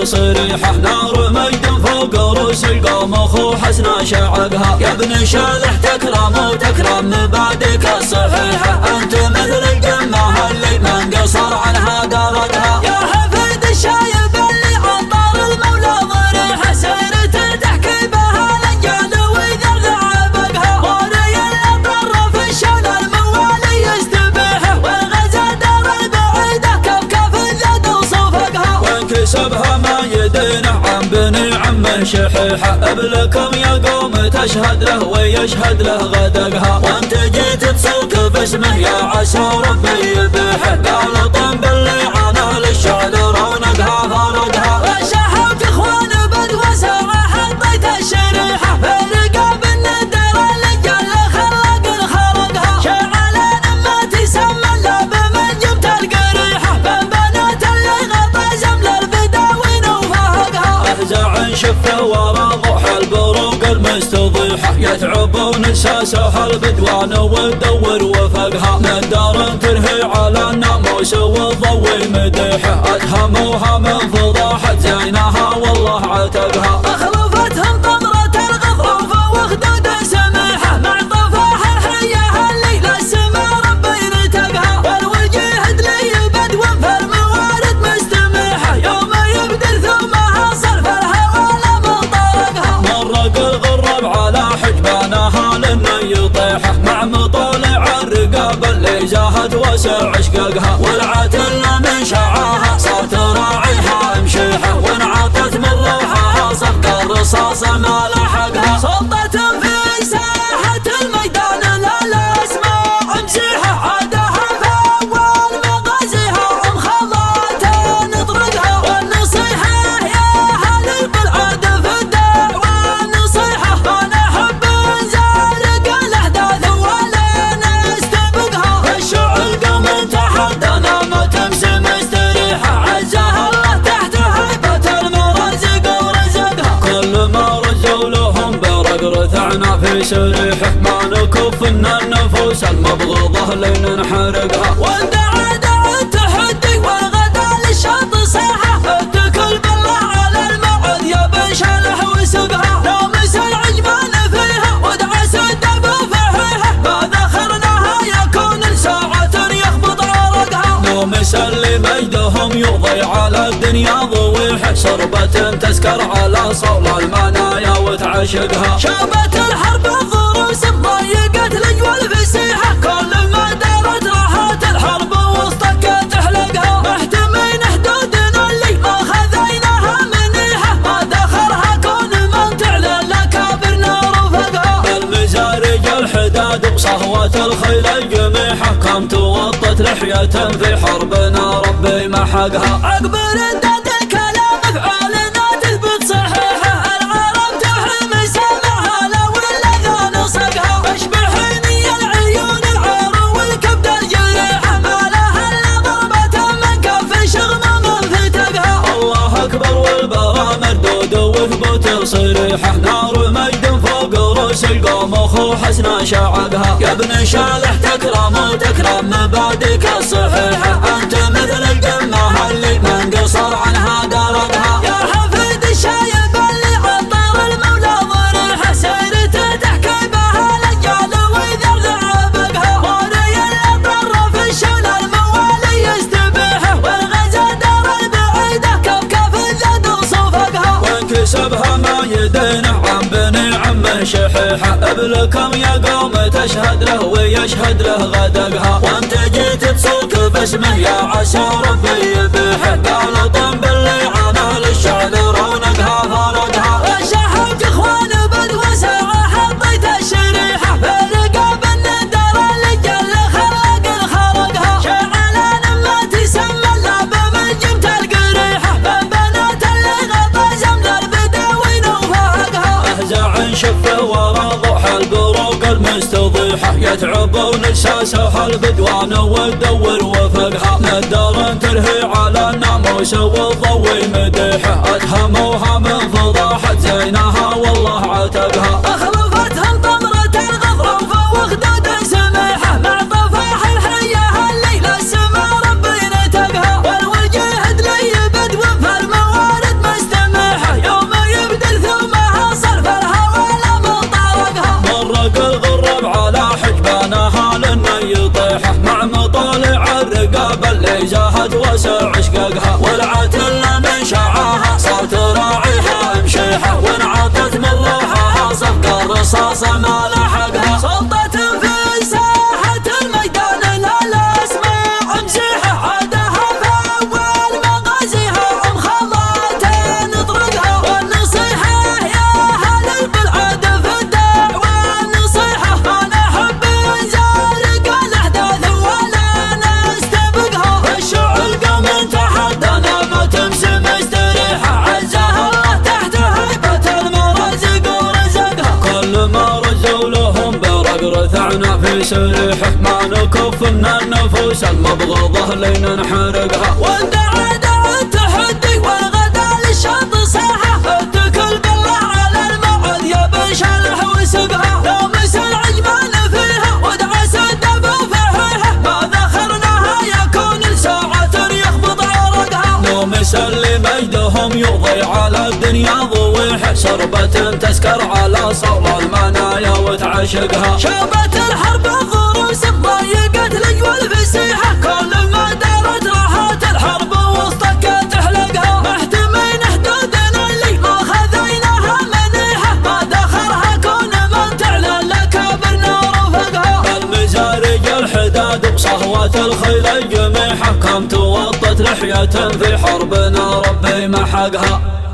صريحة، نار مجد فوق روس القوم اخو حسن شعقها. يا ابن شالح تكرم وتكرم مبادئك الصحيحة، انت مثل القمة اللي من قصر عنها درجها. يا حفيد الشايب اللي عطار المولى ضريحة، سيرته تحكي بها لجال وذل عبقها. وري الاطر في الشان الموالي يستبيحه، والغزا دار البعيدة كفكف اليد وصفقها. وانكسبها ما يدينه عن بني عمه شحيحة، ابلكم يا قوم تشهد له ويشهد له غدقها. وانت جيت تسوق باسمه يا عسى ربي يبيحه، قال طنب اللي عانى للشعل رونقها فرقها. وشحوك اخوان بدوى ساعة حطيت الشريحة، في رقاب الندر اللجل خلق خرقها. شعلان ما تسمى الا بمن جبت القريحة، بين بنات اللي غطى زمل البداوين وفهقها. اهزع شفه ورا ضحى البروق المستضيحة، يتعبون الساسة البدوان وتدور وفقها. ندار ترهي على الناموس والضوي مديحة، اتهموها من فضاحة زينها والله عتقها. اخلفتهم طمرة الغضروف وخدود سميحة، مع طفاح الحية اللي للسما ربي نتقها. والوجيه دلي بدو في الموارد مستميحة، يوم يبدل ثمها صرف الهوى لمن طرقها. مرق الغرب على حجبانها لانه يطيحه، مع مطالع الرقاب اللي زاهت وسع اشققها. والعتل من شعاها صار تراعيها مشيحه، وانعطت من روحها صفق الرصاص ما لحقها. سلطة في ساحة الميدان لا الاسماء مسيحه، عادها في اول مغازيها ومخضات نطرقها. والنصيحة يا اهل البلعاد في الدعوة نصيحة، انا احب نزارق الاحداث ولا نستبقها. الشعر قوم تحدنا ما تمشي مستريحة، عزها الله تحت هيبة المرازق ورزقها. كل ما رزوا لهم برق رثعنا في سريحه، ما نكف ان النفوس المبغوضة لننحرقها. وندعى دعا التحدي والغدا للشط صيحة، اتكل بالله على الموعد يا بن شالح وسقها. لامس العجبان فيها ودعس الدب فحيحه، بعد اخرناها يكون ساعة يخبط عرقها. لامس اللي مجدهم يقضي على الدنيا ضويحه، صربة تسكر على صول المنايا وتعشقها. شابت الحرب الضروس ضيقت لجوى الفسيحة، كل ما دارت راحت الحرب واصطكت حلقها. محتمين حدودنا اللي ما خذيناها منيحة، ما دخرها كون من تعلن لكابر نار فقها. المزارج الحداد بصهوة الخيل الجميحة، كم توطت لحية في حربنا ربي محقها. عقب رداد الكلام افعالنا تثبت صحيحة، العرب تحرم سمعها لو الاذان صقها. اشبحيني العيون العار والكبد الجريحة، ما لها الا ضربة من كف شغمة من فتقها. الله اكبر والبرا مردود وثبوت صريحة، نار مجد فوق روس القوم اخو حسن شعقها. يا ابن شالح تكرم وتكرم مبادئك الصحيحة، انت مثل القمة اللي من قصر عنها درجها. يا حفيد الشايب اللي عطار المولى ضريحة، سيرته تحكي بها لجال وذل عبقها. وري الاطر في الشان الموالي يستبيحه، والغزا دار البعيدة كفكف اليد وصفقها. وانكسبها ما يدينه عن بني عمه شحيحة، ابلكم يا قوم تشهد له ويشهد له غدقها. وانت جيت تسوق باسمه يا عسى ربي يبيحه، قال طنب اللي عانى للشعل رونقها فرقها. وشحوك اخوان بدوى ساعة حطيت الشريحة، في رقاب الندر اللجل خلق خرقها. شعلان ما تسمى الا بمن جبت القريحة، بين بنات اللي غطى زمل البداوين وفهقها. اهزع شفه ورا ضحى البروق المستضيحة، يتعبون الساسة البدوان وتدور وفقها. ندار ترهي على الناموس والضوي مديحة، اتهموها من فضاحة زينها والله عتقها. اخلفتهم طمرة الغضروف وخدود سميحة، مع طفاح الحية اللي للسما ربي نتقها. والوجيه دلي بدو في الموارد واسع اشقاقها، والعتل من شعاها صار تراعيها مشيحة، وانعطت من روحها صفقة الرصاص ما لحقها. سلطة في ساحة الميدان الاسماء مزيحة، عادها في اول مغازيها مخلات نطرقها، والنصيحة يا اهل البلعاد في الدعوة النصيحة، انا احب نزارق الاحداث ولا نستبقها. الشعر قام تحدانا ما تمشي مستريحة، عزها الله تحت هيبة المرازق ورزقها. كل ما رزوا لهم برق رثعنا في سريحه، ما نكف من النفوس المبغضة لننحرقها. واندعى التحدي والغدا للشط صاحة، اتكل بالله على الموعد يا بشلح وسقها. لو مثل عجبان فيها ودعس الدب وفحيحه، ما ذخرناها يكون لساعة يخبط عرقها. لو مثل لمجدهم يقضي على الدنيا ضويحه، سربة تسكر على صول المنايا وتعشقها. شابت الحرب الضروس ضيقت لجوى الفسيحة، كل ما دارت راحت الحرب وسطك تحلقها. محتمين حدودنا اللي ما خذيناها منيحة، ما دخرها كون من تعلن لكابرنا رفقها. المزارج الحداد بصهوة الخيل الجميحة، كم توطت لحية في حربنا ربي محقها.